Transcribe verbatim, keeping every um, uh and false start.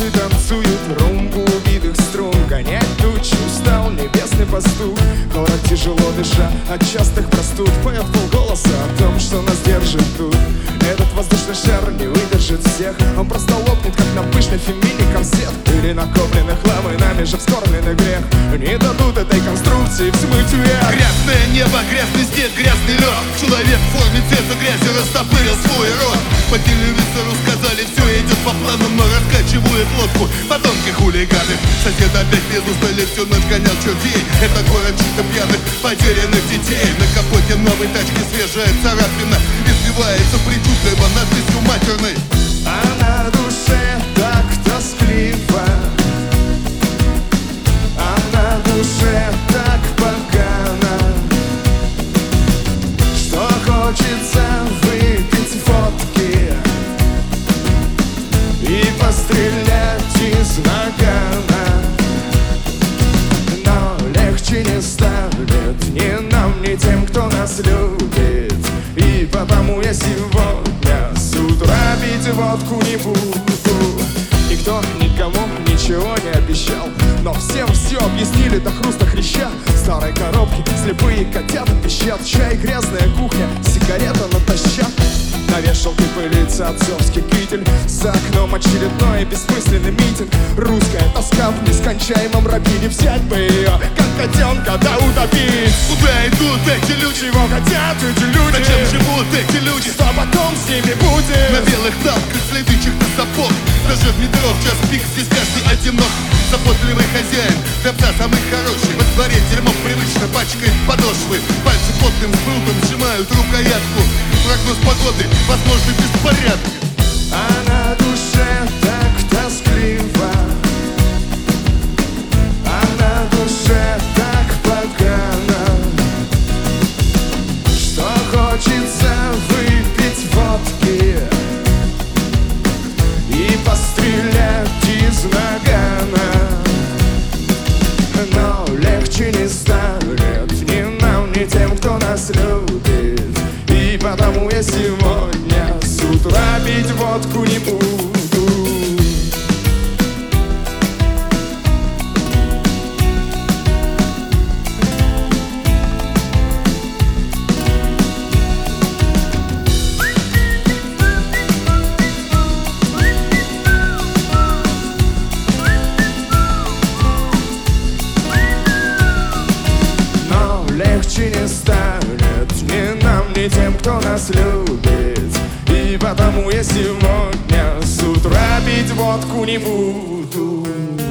Птицы танцуют румбу убитых струн. Гонять тучи устал небесный пастух. Город тяжело дыша от частых простуд поет полголоса о том, что нас держит тут. Этот воздушный шар не выдержит всех. Он просто лопнет, как на пышной фемине концерт. Или накопленных хлам и нами же вскормленный грех не дадут этой конструкции взмыть вверх. Грязное небо, грязный снег, грязный лед. Человек в форме цвета грязи растопырил свой рот. По телевизору сказали, все идет по плану, но раскачивают лодку подонки хулиганы. Сосед опять без устали всю ночь гонял чертей. Это город чисто пьяных, потерянных детей. На капоте новой тачки свежая царапина избивается причудливо надписью матерной. А на душе так тоскливо, а на душе так погано, что хочется выпить водки и пострелять из нагана. Но легче не станет ни нам, ни тем, кто нас любит. И потому я сегодня с утра пить водку не буду. Никто никому ничего не обещал, но всем все объяснили до хруста хряща. Старой коробки слепые котята пищат. Чай, грязная кухня, сигарета натощак. На вешалке пылится отцовский китель. За окном очередной бессмысленный митинг. Русская тоска в нескончаемом рабине. Взять бы ее, как котенка, да утопить. Куда идут эти люди? Чего хотят эти люди? Зачем живут эти люди? Что потом с ними будет? На белых тапках следы чьих-то сапог. Даже в метро в час пик здесь каждый одинок. Заботливый хозяин, для пса самый хороший. Во дворе дерьмо привычно пачкает подошвы. Пальцы потным спрутом сжимают рукоятку. Прогноз погоды, возможно, беспорядок. А на душе так тоскливо, а на душе так погано, что хочется выпить водки и пострелять из нагана. Но легче не станет ни нам, ни тем, кто нас любит. И потому я сегодня с утра пить водку не буду. Но легче не станет ни нам, ни тем, кто нас любит. И потому я сегодня с утра пить водку не буду.